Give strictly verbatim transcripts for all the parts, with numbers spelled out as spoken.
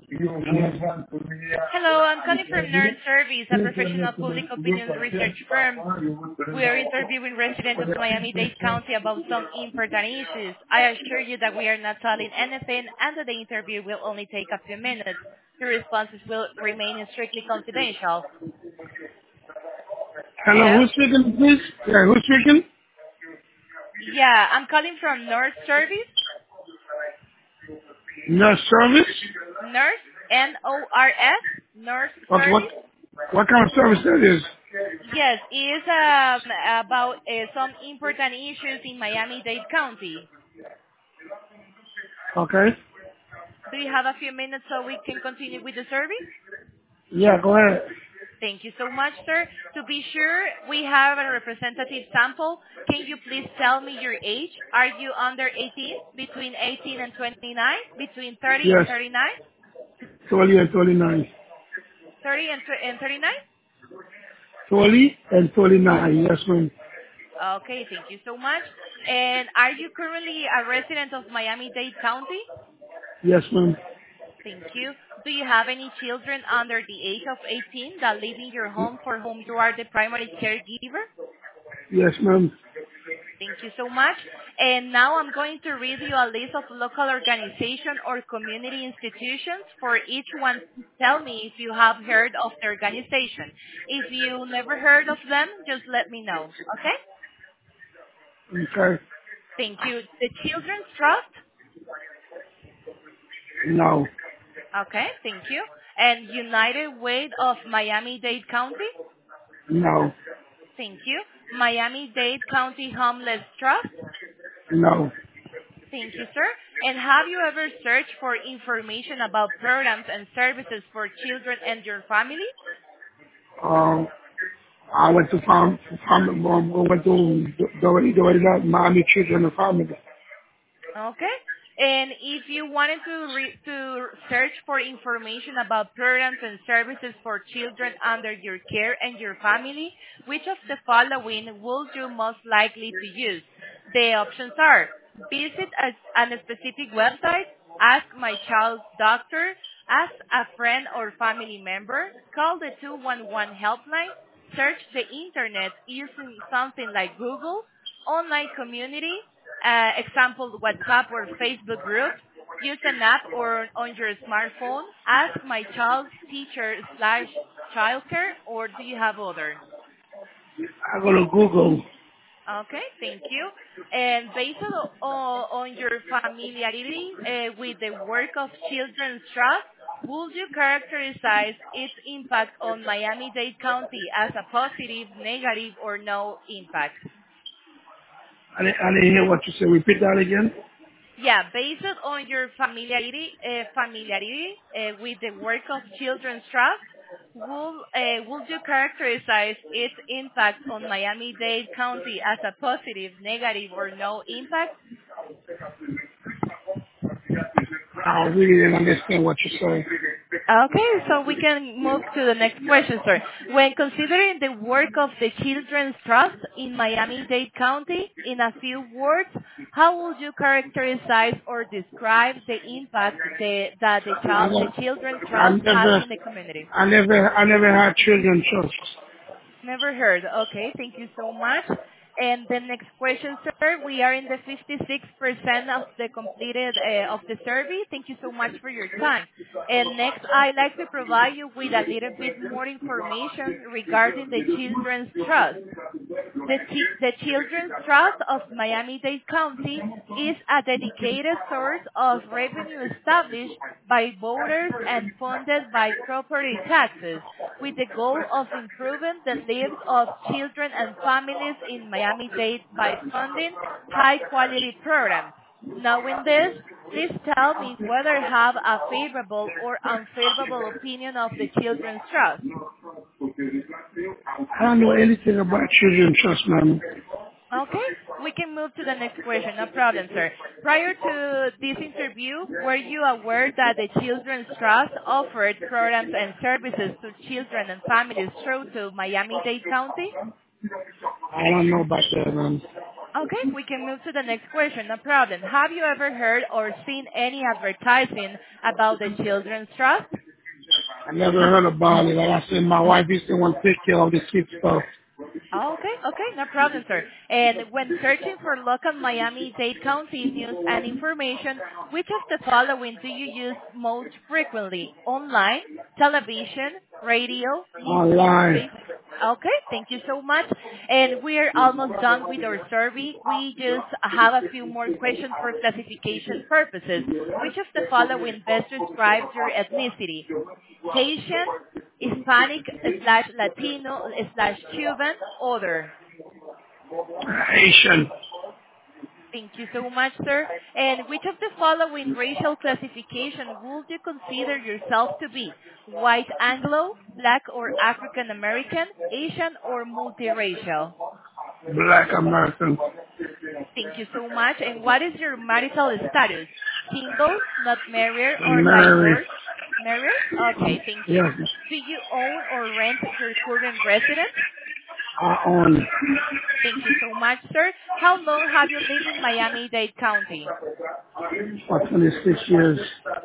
Hello, I'm calling from Nerd Service, a professional public opinion research firm. We are interviewing residents of Miami-Dade County about some important issues. I assure you that we are not telling anything and that the interview will only take a few minutes. Your responses will remain strictly confidential. Hello, Hello? who's speaking, please? Yeah, who's speaking? Yeah, I'm calling from Nerd Service. Nurse service? Nurse, N O R S, Nurse Okay, what, Service. what kind of service that is? Yes, it's um, about uh, some important issues in Miami-Dade County. Okay. Do you have a few minutes so we can continue with the survey? Yeah, go ahead. Thank you so much, sir. To be sure, we have a representative sample. Can you please tell me your age? Are you under eighteen, between eighteen and twenty-nine, between thirty and Yes, thirty-nine, twenty and twenty-nine. thirty and, tw- and thirty-nine? twenty and twenty-nine, yes, ma'am. Okay, thank you so much. And are you currently a resident of Miami-Dade County? Yes, ma'am. Thank you. Do you have any children under the age of eighteen that live in your home for whom you are the primary caregiver? Yes, ma'am. Thank you so much. And now I'm going to read you a list of local organization or community institutions. For each one, tell me if you have heard of the organization. If you never heard of them, just let me know. Okay? Okay. Thank you. The Children's Trust. No. Okay, thank you. And United Way of Miami-Dade County. No. Thank you. Miami-Dade County Homeless Trust. No. Thank you, sir. And have you ever searched for information about programs and services for children and your family? Um, I went to farm, farm, um, I went to Dory, Dory, Miami Children and Family. Okay. And if you wanted to re- to search for information about programs and services for children under your care and your family, which of the following would you most likely to use? The options are: visit a, a specific website, ask my child's doctor, ask a friend or family member, call the two one one helpline, search the internet using something like Google, online community, uh, example, WhatsApp or Facebook groups, use an app or on your smartphone, ask my child's teacher slash childcare, or do you have other? I go to Google. Okay, thank you. And based on, on your familiarity uh, with the work of Children's Trust, would you characterize its impact on Miami-Dade County as a positive, negative, or no impact? I didn't, I didn't hear what you said. Repeat that again. Yeah, based on your familiarity uh, familiarity uh, with the work of Children's Trust, will uh, would you characterize its impact on Miami-Dade County as a positive, negative, or no impact? I really didn't understand what you said. Okay, so we can move to the next question, sir. When considering the work of the Children's Trust in Miami-Dade County, in a few words, how would you characterize or describe the impact the, that the, I child, the never, Children's I Trust has never, in the community? I never, I never had children trust. Never heard. Okay, thank you so much. And the next question, sir, we are in the fifty-six percent of the completed uh, of the survey. Thank you so much for your time. And next, I'd like to provide you with a little bit more information regarding the Children's Trust. The, Chi- the Children's Trust of Miami-Dade County is a dedicated source of revenue established by voters and funded by property taxes, with the goal of improving the lives of children and families in Miami-Dade by funding high-quality programs. Knowing this, please tell me whether you have a favorable or unfavorable opinion of the Children's Trust. I don't know anything about children trust, ma'am. Okay, we can move to the next question. No problem, sir. Prior to this interview, were you aware that the Children's Trust offered programs and services to children and families through to Miami-Dade County? I don't know about that, ma'am. Okay, we can move to the next question. No problem. Have you ever heard or seen any advertising about the Children's Trust? I never heard about it. Like I said, my wife used to want to take care of the kids stuff. Oh, okay, okay, no problem, sir. And when searching for local Miami-Dade County news and information, which of the following do you use most frequently? Online, television, radio, Online. newspaper? Okay, thank you so much. And we're almost done with our survey. We just have a few more questions for classification purposes. Which of the following best describes your ethnicity? Haitian, Hispanic slash Latino slash Cuban, other. Haitian. Thank you so much, sir. And which of the following racial classification would you consider yourself to be? White Anglo, Black or African American, Asian or multiracial? Black American. Thank you so much. And what is your marital status? Single, not married, or Married. divorced? Married? Okay, thank you. Yes. Do you own or rent your current residence? I own. Thank you so much, sir. How long have you lived in Miami-Dade County? For twenty-six years.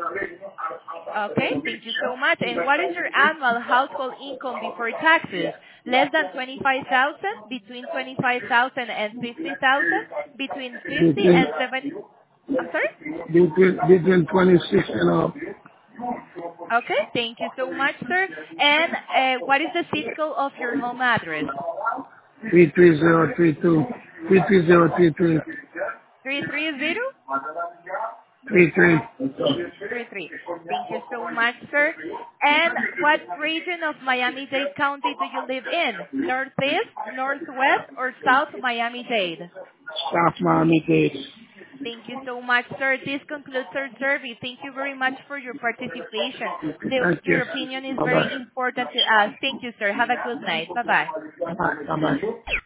Okay, thank you so much. And what is your annual household income before taxes? Less than twenty-five thousand, between twenty-five thousand and fifty thousand, between fifty Between, and seventy. I'm sorry? between, between twenty-six and up. Okay, thank you so much, sir. And uh, what is the zip code of your home address? three three zero three two. three three zero three three. three three zero? three three. three three. Thank you so much, sir. And what region of Miami-Dade County do you live in? Northeast, Northwest, or South Miami-Dade? South Miami-Dade. Thank you so much, sir. This concludes our survey. Thank you very much for your participation. The, Thank you. your opinion is very Bye-bye. important to us. Thank you, sir. Have a good night. Bye-bye. Bye-bye. Bye-bye.